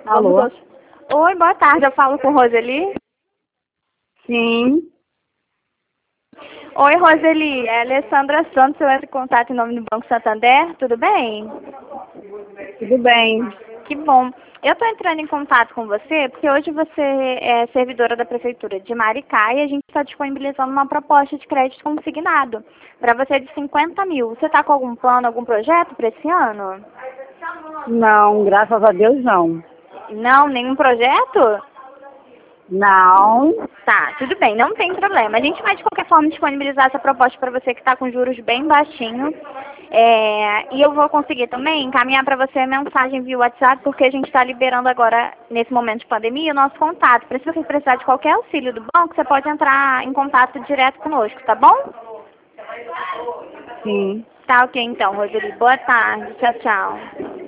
Alô? Oi, boa tarde. Eu falo com Roseli. Sim, Oi, Roseli. É a Alessandra Santos. Eu entro em contato em nome do Banco Santander. Tudo bem? tudo bem. Que bom. Eu estou entrando em contato com você porque hoje você é servidora da Prefeitura de Maricá e a gente está disponibilizando uma proposta de crédito consignado para você de 50 mil. Você está com algum plano, algum projeto para esse ano? Não, graças a Deus não. Não, nenhum projeto? Não, Tá, tudo bem, não tem problema. A gente vai de qualquer forma disponibilizar essa proposta para você que está com juros bem baixinhos. E eu vou conseguir também encaminhar para você a mensagem via WhatsApp, porque a gente está liberando agora, nesse momento de pandemia, o nosso contato. Se você precisar de qualquer auxílio do banco, você pode entrar em contato direto conosco, tá bom? sim. Tá ok então, Roseli. Boa tarde. Tchau, tchau.